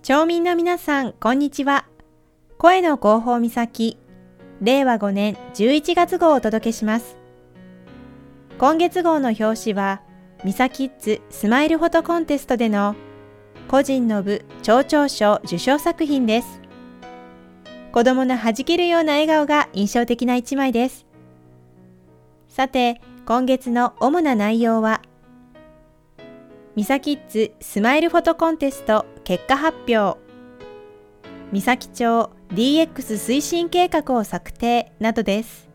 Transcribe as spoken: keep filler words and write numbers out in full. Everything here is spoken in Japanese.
町民の皆さん、こんにちは。声の広報みさき、れいわごねんじゅういちがつ号をお届けします。今月号の表紙は、みさキッズスマイルフォトコンテストでの個人の部町長賞受賞作品です。子供の弾けるような笑顔が印象的な一枚です。さて、今月の主な内容は、みさキッズスマイルフォトコンテスト結果発表、みさき町 ディーエックス 推進計画を策定などです。